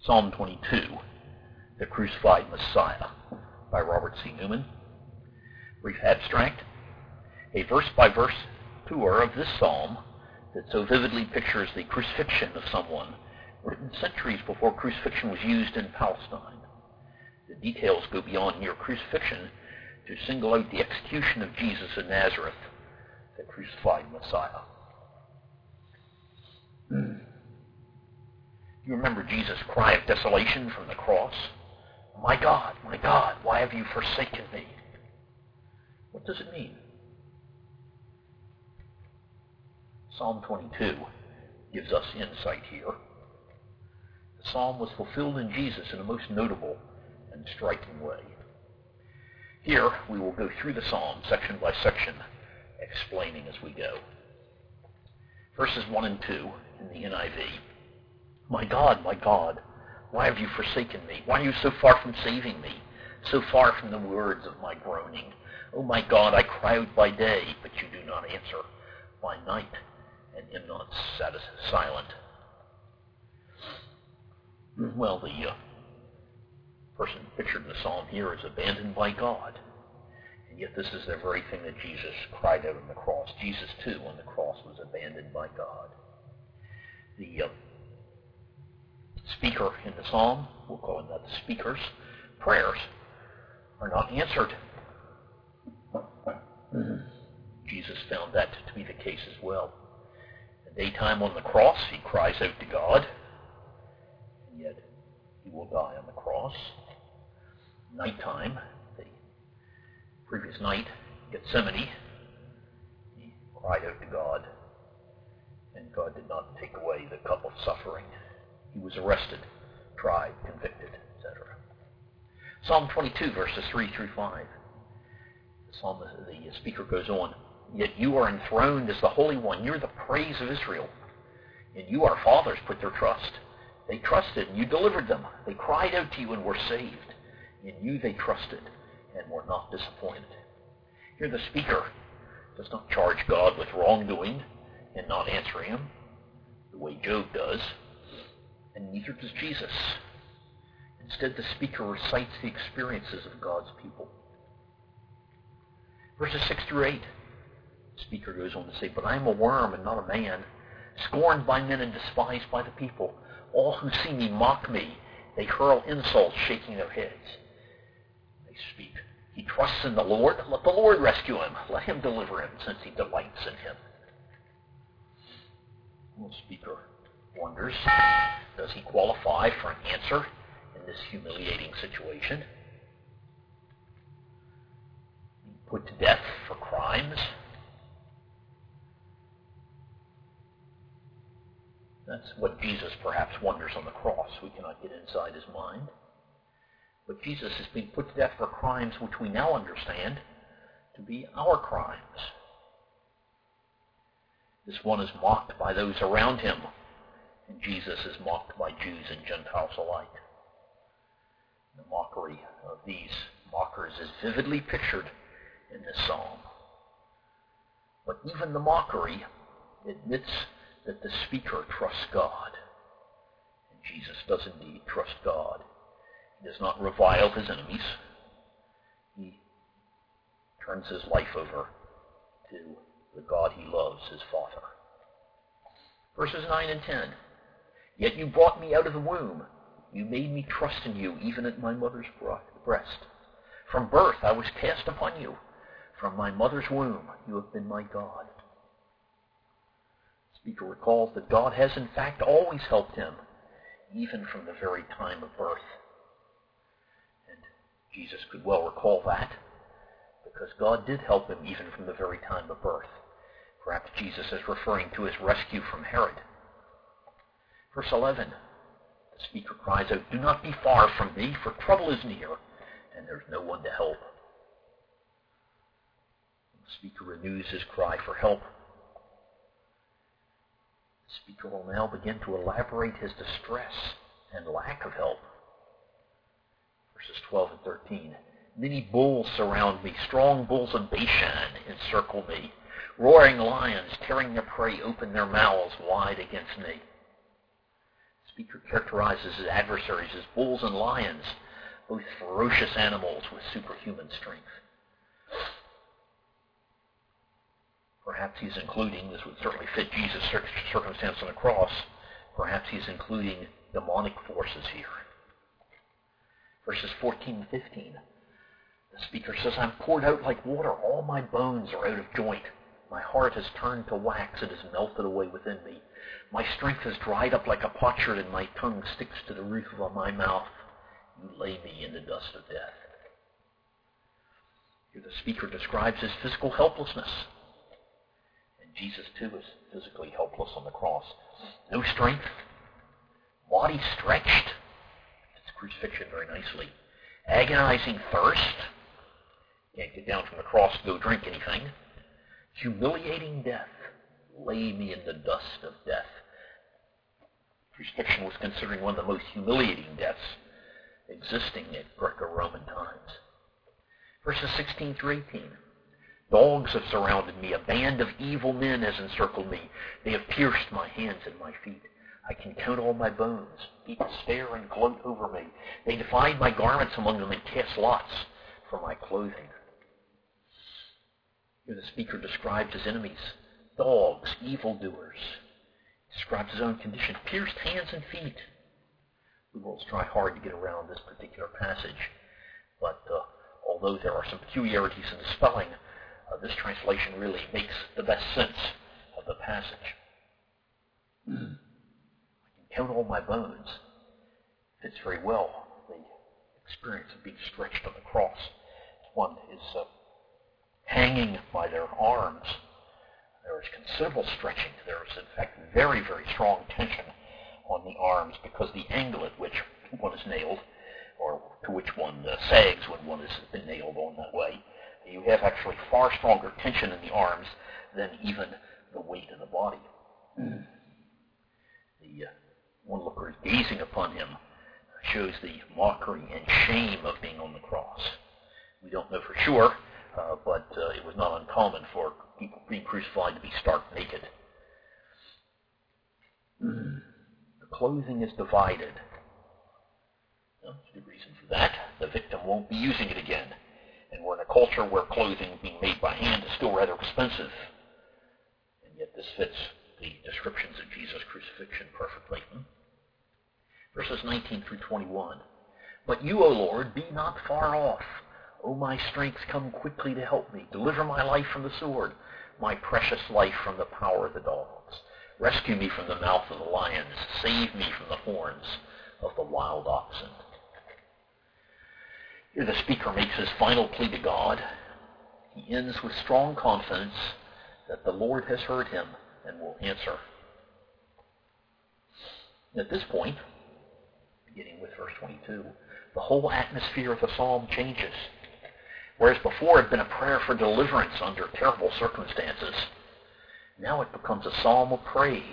Psalm 22, The Crucified Messiah, by Robert C. Newman. Brief abstract. A verse-by-verse tour of this psalm that so vividly pictures the crucifixion of someone, written centuries before crucifixion was used in Palestine. The details go beyond mere crucifixion to single out the execution of Jesus of Nazareth, the crucified Messiah. You remember Jesus' cry of desolation from the cross? My God, why have you forsaken me? What does it mean? Psalm 22 gives us insight here. The psalm was fulfilled in Jesus in a most notable and striking way. Here we will go through the psalm section by section, explaining as we go. Verses 1 and 2 in the NIV. My God, why have you forsaken me? Why are you so far from saving me, so far from the words of my groaning? Oh my God, I cry out by day, but you do not answer, by night, and am not silent. Well, the person pictured in the psalm here is abandoned by God, and yet this is the very thing that Jesus cried out on the cross. Jesus, too, on the cross was abandoned by God. The speaker in the psalm, we'll call it that, the speaker's prayers are not answered. Jesus found that to be the case as well. In the daytime on the cross, he cries out to God, and yet he will die on the cross. Nighttime, the previous night, Gethsemane, he cried out to God, and God did not take away the cup of suffering. He was arrested, tried, convicted, etc. Psalm 22, verses 3 through 5. The speaker goes on, Yet you are enthroned as the Holy One. You're the praise of Israel. In you our fathers put their trust. They trusted, and you delivered them. They cried out to you and were saved. In you they trusted and were not disappointed. Here the speaker does not charge God with wrongdoing and not answering him, the way Job does, and neither does Jesus. Instead, the speaker recites the experiences of God's people. Verses 6 through 8, the speaker goes on to say, But I am a worm and not a man, scorned by men and despised by the people. All who see me mock me. They hurl insults, shaking their heads. They speak, He trusts in the Lord. Let the Lord rescue him. Let him deliver him, since he delights in him. Well, the speaker wonders, does he qualify for an answer in this humiliating situation? Put to death for crimes? That's what Jesus perhaps wonders on the cross. We cannot get inside his mind. But Jesus has been put to death for crimes which we now understand to be our crimes. This one is mocked by those around him, and Jesus is mocked by Jews and Gentiles alike. The mockery of these mockers is vividly pictured in this psalm. But even the mockery admits that the speaker trusts God. And Jesus does indeed trust God. He does not revile his enemies. He turns his life over to the God he loves, his Father. Verses 9 and 10. Yet you brought me out of the womb. You made me trust in you, even at my mother's breast. From birth I was cast upon you. From my mother's womb you have been my God. The speaker recalls that God has in fact always helped him, even from the very time of birth. And Jesus could well recall that, because God did help him even from the very time of birth. Perhaps Jesus is referring to his rescue from Herod. Verse 11, the speaker cries out, Do not be far from me, for trouble is near, and there's no one to help. The speaker renews his cry for help. The speaker will now begin to elaborate his distress and lack of help. Verses 12 and 13. Many bulls surround me, strong bulls of Bashan encircle me. Roaring lions, tearing their prey, open their mouths wide against me. speaker characterizes his adversaries as bulls and lions, both ferocious animals with superhuman strength. Perhaps he's including, this would certainly fit Jesus' circumstance on the cross, perhaps he's including demonic forces here. Verses 14 and 15. The speaker says, I'm poured out like water. All my bones are out of joint. My heart has turned to wax. It has melted away within me. My strength has dried up like a potsherd, and my tongue sticks to the roof of my mouth. You lay me in the dust of death. Here the speaker describes his physical helplessness. And Jesus, too, is physically helpless on the cross. No strength. Body stretched. It's crucifixion very nicely. Agonizing thirst. Can't get down from the cross to go drink anything. Humiliating death. Lay me in the dust of death. Crucifixion was considered one of the most humiliating deaths existing at Greco-Roman times. Verses 16 through 18. Dogs have surrounded me. A band of evil men has encircled me. They have pierced my hands and my feet. I can count all my bones. People stare and gloat over me. They divide my garments among them and cast lots for my clothing. Here the speaker describes his enemies. Dogs, evildoers. He describes his own condition. Pierced hands and feet. We will try hard to get around this particular passage. But although there are some peculiarities in the spelling, this translation really makes the best sense of the passage. I can count all my bones. Fits very well the experience of being stretched on the cross. One is hanging by their arms. There is considerable stretching. There is, in fact, very, very strong tension on the arms because the angle at which one is nailed, or to which one sags when one has been nailed on that way, you have actually far stronger tension in the arms than even the weight of the body. The onlooker gazing upon him shows the mockery and shame of being on the cross. We don't know for sure, but it was not uncommon for people being crucified to be stark naked. The clothing is divided. Well, there's a good reason for that. The victim won't be using it again. And we're in a culture where clothing being made by hand is still rather expensive. And yet this fits the descriptions of Jesus' crucifixion perfectly. Verses 19 through 21. But you, O Lord, be not far off. O my strength, come quickly to help me. Deliver my life from the sword, my precious life from the power of the dogs. Rescue me from the mouth of the lions. Save me from the horns of the wild oxen. Here the speaker makes his final plea to God. He ends with strong confidence that the Lord has heard him and will answer. At this point, beginning with verse 22, the whole atmosphere of the psalm changes. Whereas before it had been a prayer for deliverance under terrible circumstances, now it becomes a psalm of praise.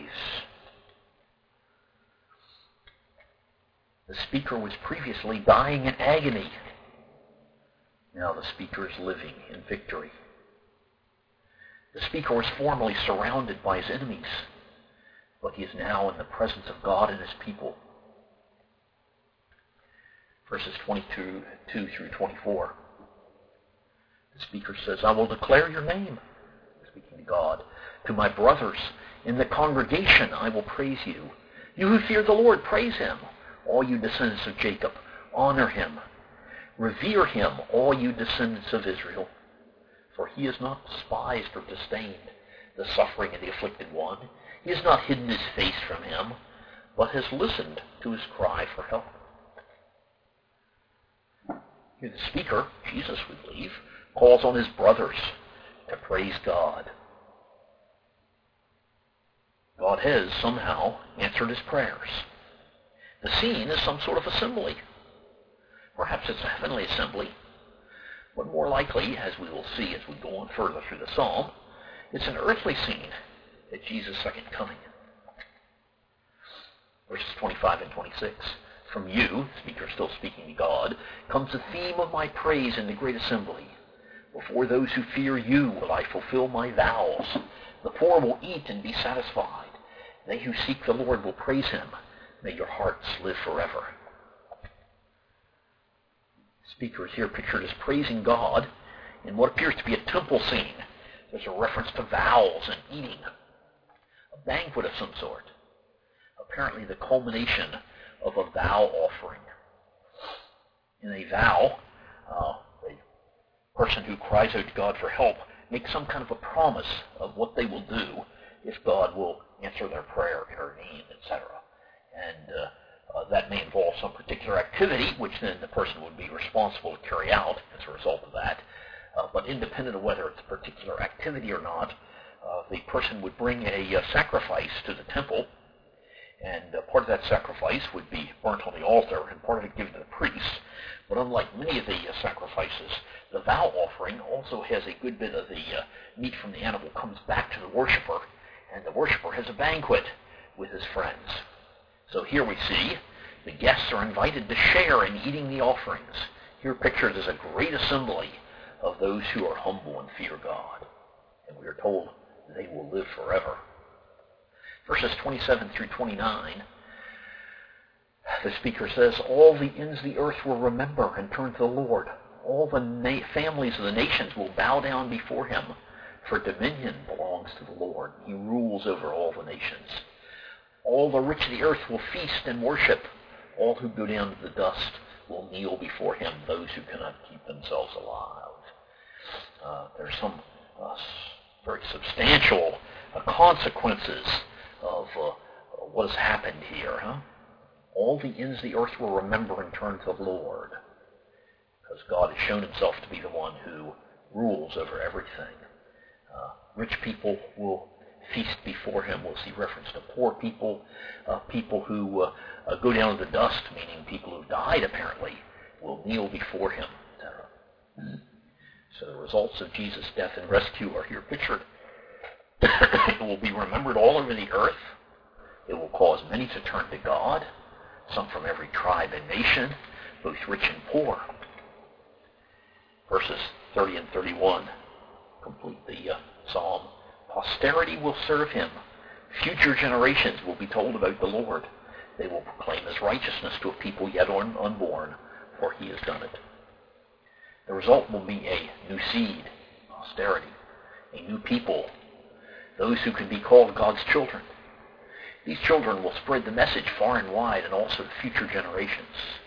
The speaker was previously dying in agony. Now the speaker is living in victory. The speaker was formerly surrounded by his enemies, but he is now in the presence of God and his people. Verses 22 through 24. The speaker says, I will declare your name, speaking to God, to my brothers. In the congregation I will praise you. You who fear the Lord, praise him. All you descendants of Jacob, honor him. Revere him, all you descendants of Israel. For he has not despised or disdained the suffering of the afflicted one. He has not hidden his face from him, but has listened to his cry for help. Here the speaker, Jesus we believe, calls on his brothers to praise God. God has somehow answered his prayers. The scene is some sort of assembly. Perhaps it's a heavenly assembly. But more likely, as we will see as we go on further through the psalm, it's an earthly scene at Jesus' second coming. Verses 25 and 26. From you, the speaker still speaking to God, comes the theme of my praise in the great assembly. Before those who fear you will I fulfill my vows. The poor will eat and be satisfied. They who seek the Lord will praise him. May your hearts live forever. The speaker is here pictured as praising God in what appears to be a temple scene. There's a reference to vows and eating, a banquet of some sort, apparently the culmination of a vow offering. In a vow, the person who cries out to God for help makes some kind of a promise of what they will do if God will answer their prayer, intervene, etc. And that may involve some particular activity, which then the person would be responsible to carry out as a result of that. But independent of whether it's a particular activity or not, the person would bring a sacrifice to the temple, and part of that sacrifice would be burnt on the altar, and part of it given to the priest. But unlike many of the sacrifices, the vow offering also has a good bit of the meat from the animal comes back to the worshiper, and the worshiper has a banquet with his friends. So here we see the guests are invited to share in eating the offerings. Here pictured as a great assembly of those who are humble and fear God. And we are told they will live forever. Verses 27 through 29, the speaker says, all the ends of the earth will remember and turn to the Lord. All the families of the nations will bow down before him, for dominion belongs to the Lord. He rules over all the nations. All the rich of the earth will feast and worship. All who go down to the dust will kneel before him, those who cannot keep themselves alive. There's some very substantial consequences of what has happened here. All the ends of the earth will remember and turn to the Lord, because God has shown himself to be the one who rules over everything. Rich people will feast before him. We'll see reference to poor people, people who go down to the dust, meaning people who died apparently, will kneel before him, etc. So the results of Jesus' death and rescue are here pictured. It will be remembered all over the earth. It will cause many to turn to God, some from every tribe and nation, both rich and poor. Verses 30 and 31 complete the psalm. Posterity will serve him. Future generations will be told about the Lord. They will proclaim his righteousness to a people yet unborn, for he has done it. The result will be a new seed, posterity, a new people, those who can be called God's children. These children will spread the message far and wide, and also to future generations.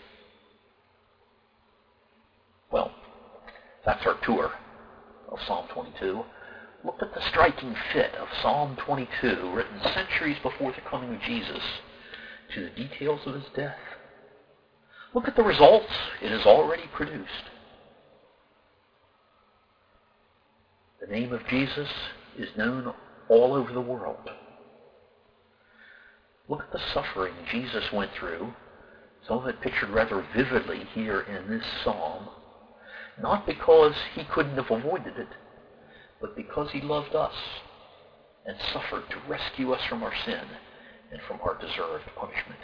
Well, that's our tour of Psalm 22. Look at the striking fit of Psalm 22, written centuries before the coming of Jesus, to the details of his death. Look at the results it has already produced. The name of Jesus is known all over the world. Look at the suffering Jesus went through, some of it pictured rather vividly here in this psalm, not because he couldn't have avoided it, but because he loved us and suffered to rescue us from our sin and from our deserved punishment.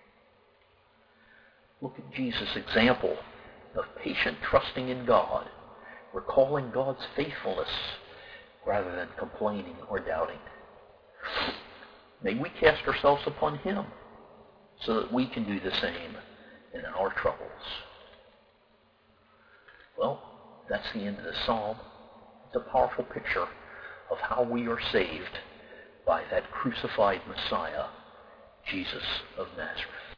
Look at Jesus' example of patient trusting in God, recalling God's faithfulness rather than complaining or doubting. May we cast ourselves upon him so that we can do the same in our troubles. Well, that's the end of the psalm. It's a powerful picture of how we are saved by that crucified Messiah, Jesus of Nazareth.